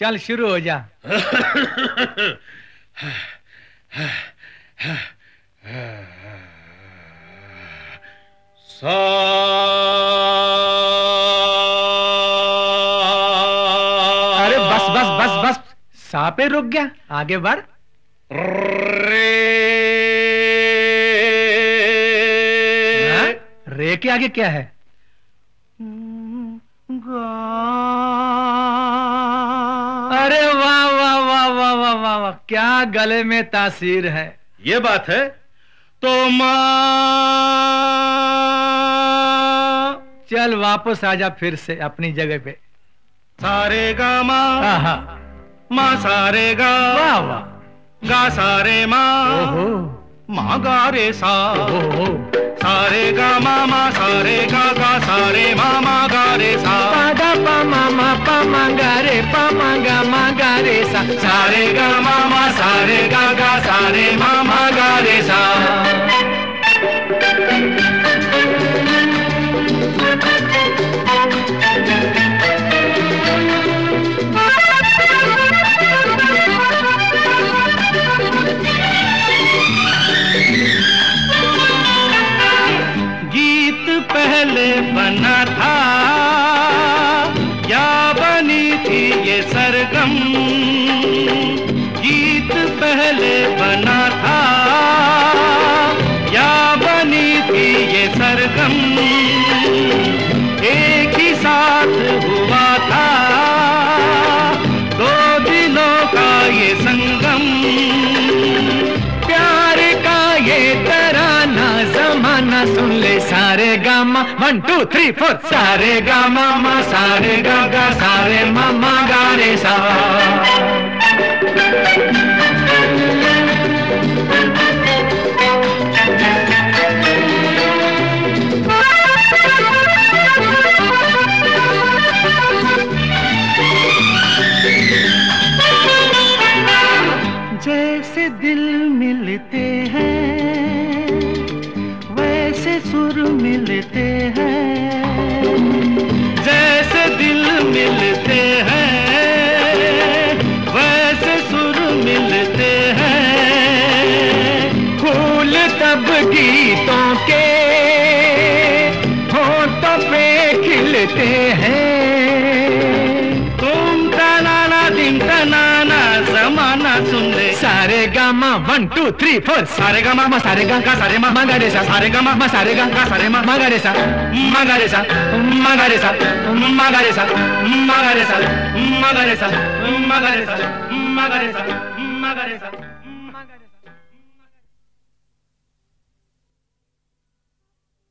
चल शुरू हो जा। अरे बस बस बस बस, सा पे रुक गया, आगे बढ़। रे के आगे क्या है? अरे वाह वाह वाह वाह वाह वाह वाह, क्या गले में तासीर है। ये बात है तो माँ। चल वापस आजा फिर से अपनी जगह पे। सारे गा माँ, माँ सारे गा, वाह वाह, गा सारे माँ, ओहो, माँ गा रे सा, ओहो, सारे गा माँ, माँ सारे गा, गा सारे माँ, माँ गा रे सा, पा गा पा मा गा रे, पा मा गा रे सा, सारे गा माँ, माँ सारे गा, गा सारे माँ, माँ गा रे सा। गीत पहले बना था या बनी थी ये सरगम, गीत पहले बना था या बनी थी ये सरगम, एक ही साथ हुआ था दो दिलों का ये संगम, प्यार का ये तराना जमाना सुन ले। सारे गा मा 1 2 3 4, सारे गा मा सारे गा गा सारे मा गा रे सा। जैसे दिल मिलते हैं वैसे सुर मिलते हैं, जैसे दिल मिलते हैं वैसे सुर मिलते हैं, फूल तब गीतों के होठों पे खिलते हैं। तुम तनाना दिन तनाना जमाना सुन ले। सारे गा मा 1 2 3 4, सारे गा मा सारे गा गा सारे मा गा रे सा, सारे गा मा सारे गा गा सारे मा गा रे सा, गा रे सा, गा रे सा, गा रे सा, गा रे सा, गा रे सा, गा रे सा, गा रे सा, गा रे सा, गा रे सा।